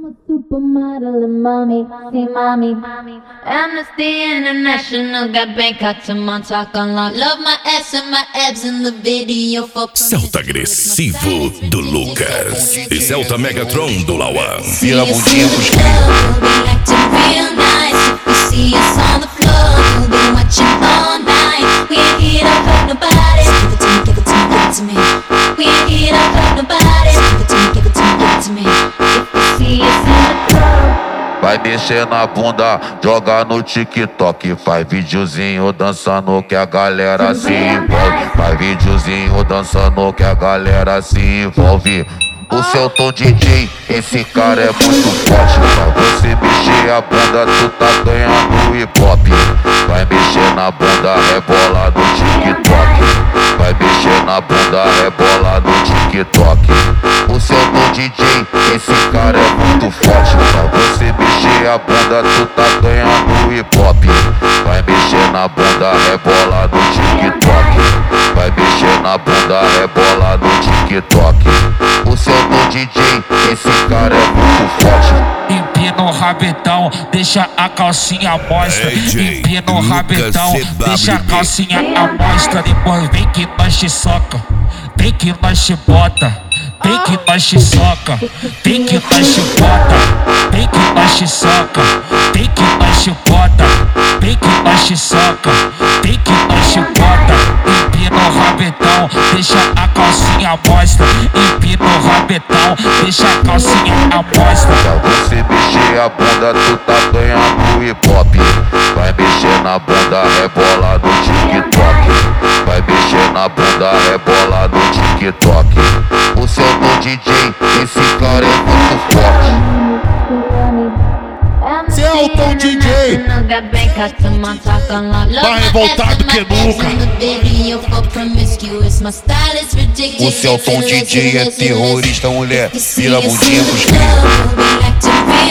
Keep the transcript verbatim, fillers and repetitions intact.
Supermodel and mommy, see mommy. Amnesty International got Bangkok to Montauk on lock. Love my ass and my abs in the video for Celta agressivo do Lucas e Celta Megatron do Lauan. Vira a bundinha pros See us on the floor, we'll be watching all night. We ain't here to hurt nobody. Give it to me, give it to me, give it to me. We ain't here to hurt nobody. Give it to me, give it to me, give it to me. If you see us in the club. Vai mexer na bunda, joga no TikTok. Faz videozinho dançando que a galera se envolve. Faz videozinho dançando que a galera se envolve. O Celton D J, esse cara é muito forte. Pra você mexer a bunda, tu tá ganhando hip hop. Vai mexer na bunda, rebola no TikTok. Vai mexer na bunda, rebola no TikTok. O Celton D J, esse cara é muito forte. Pra você mexer a bunda, tu tá ganhando hip hop. Vai mexer na bunda, rebola no TikTok. Vai mexer na bunda, rebola no TikTok. O Celton D J, esse cara é muito forte. Empina o rabetão, deixa a calcinha mostra. Empina o rabetão, deixa a calcinha à mostra. Depois vem que nós te soca, vem que nós te bota. Vem que nós te soca, vem que nós te bota. Vem que nós te soca, vem que nós te bota. Vem que nós te soca, vem que nós te bota. Empina o rabetão, deixa a calcinha mostra. Empina o rabetão, deixa a calcinha à mostra. Pra você mexer a bunda, tu tá ganhando hip hop. Vai mexer na bunda, rebola no TikTok. Vai mexer na bunda, rebola no TikTok. O Celton D J, esse cara é muito forte. Celton D J tá revoltado que nunca. O Celton D J é terrorista, mulher. Vira a bundinha pros